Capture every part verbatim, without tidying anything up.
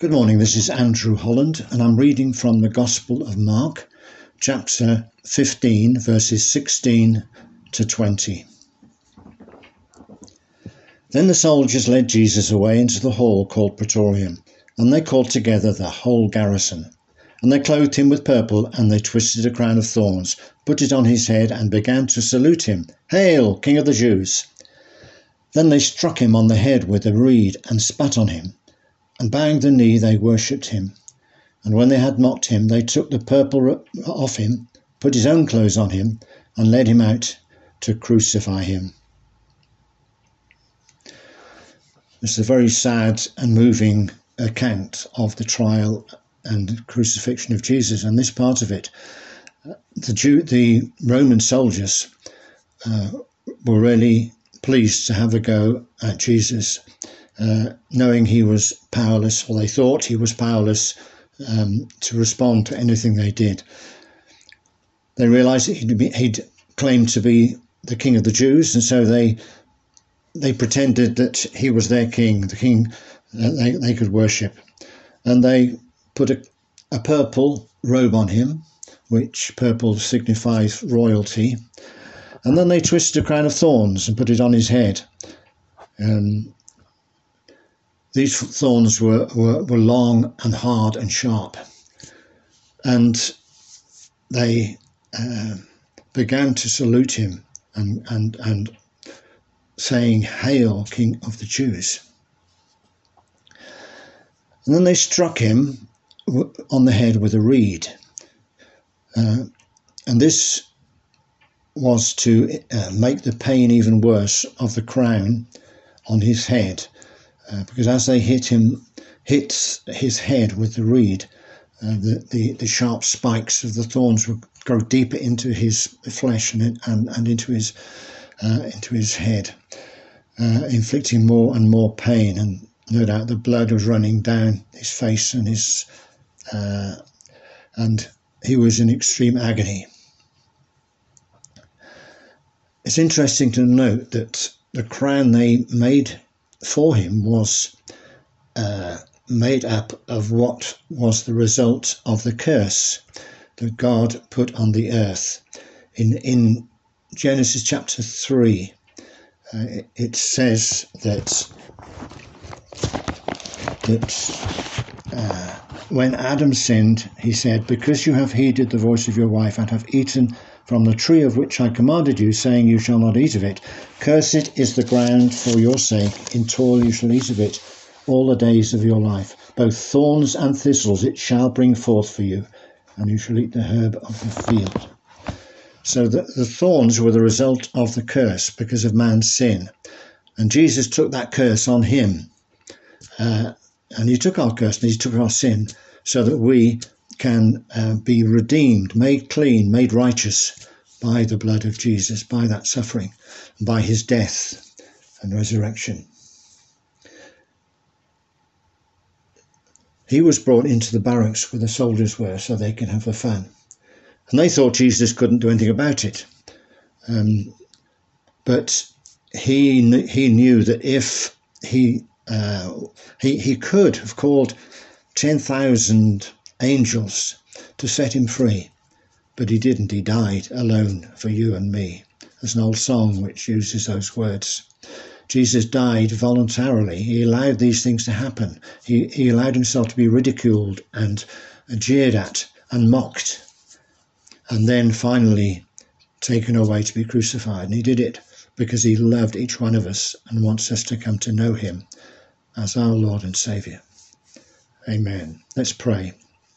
Good morning, this is Andrew Holland, and I'm reading from the Gospel of Mark, chapter fifteen, verses sixteen to twenty. Then the soldiers led Jesus away into the hall called Praetorium, and they called together the whole garrison. And they clothed him with purple, and they twisted a crown of thorns, put it on his head, and began to salute him. "Hail, King of the Jews!" Then they struck him on the head with a reed, and spat on him. And bowing the knee, they worshipped him. And when they had mocked him, they took the purple off him, put his own clothes on him, and led him out to crucify him. It's a very sad and moving account of the trial and crucifixion of Jesus. And this part of it, the Jew, the Roman soldiers uh, were really pleased to have a go at Jesus. Uh, knowing he was powerless, or they thought he was powerless um, to respond to anything they did. They realised that he'd, be, he'd claimed to be the king of the Jews, and so they they pretended that he was their king, the king that they, they could worship. And they put a, a purple robe on him, which purple signifies royalty, and then they twisted a crown of thorns and put it on his head. Um, These thorns were, were, were long and hard and sharp, and they uh, began to salute him and, and, and saying, "Hail, King of the Jews." And then they struck him on the head with a reed. Uh, and this was to uh, make the pain even worse of the crown on his head. Uh, because as they hit him, hit his head with the reed, uh, the, the the sharp spikes of the thorns would go deeper into his flesh and and, and into his uh, into his head, uh, inflicting more and more pain. And no doubt the blood was running down his face and his uh, and he was in extreme agony. It's interesting to note that the crown they made for him was uh, made up of what was the result of the curse that God put on the earth. In in Genesis chapter three, uh, it, it says that that uh, when Adam sinned, he said, "Because you have heeded the voice of your wife and have eaten from the tree of which I commanded you, saying, you shall not eat of it. Cursed is the ground for your sake. In toil you shall eat of it all the days of your life. Both thorns and thistles it shall bring forth for you, and you shall eat the herb of the field." So the, the thorns were the result of the curse because of man's sin. And Jesus took that curse on him. Uh, and he took our curse and he took our sin so that we can uh, be redeemed, made clean, made righteous by the blood of Jesus, by that suffering, by his death and resurrection. He was brought into the barracks where the soldiers were so they could have the fun. And they thought Jesus couldn't do anything about it. Um, but he kn- he knew that if he, uh, he, he could have called ten thousand angels to set him free, but he didn't. He died alone for you and me. There's an old song which uses those words. Jesus died voluntarily. He allowed these things to happen. He, he allowed himself to be ridiculed and jeered at and mocked, and then finally taken away to be crucified. And he did it because he loved each one of us and wants us to come to know him as our Lord and Saviour. Amen. Let's pray.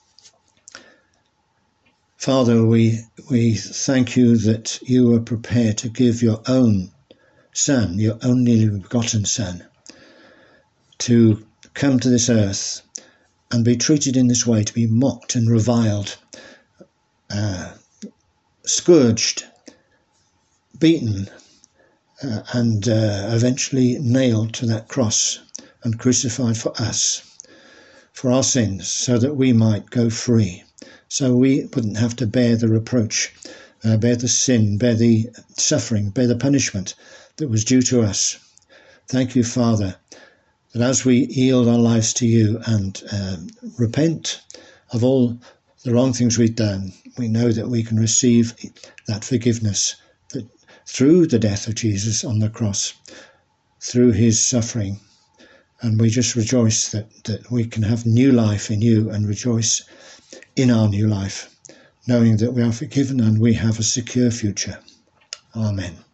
Father, we we thank you that you are prepared to give your own Son, your only begotten Son, to come to this earth and be treated in this way, to be mocked and reviled, uh, scourged, beaten, uh, and uh, eventually nailed to that cross and crucified for us, for our sins, so that we might go free. So we wouldn't have to bear the reproach, uh, bear the sin, bear the suffering, bear the punishment that was due to us. Thank you, Father, that as we yield our lives to you and um, repent of all the wrong things we've done, we know that we can receive that forgiveness that through the death of Jesus on the cross, through his suffering. And we just rejoice that, that we can have new life in you and rejoice in our new life, knowing that we are forgiven and we have a secure future. Amen.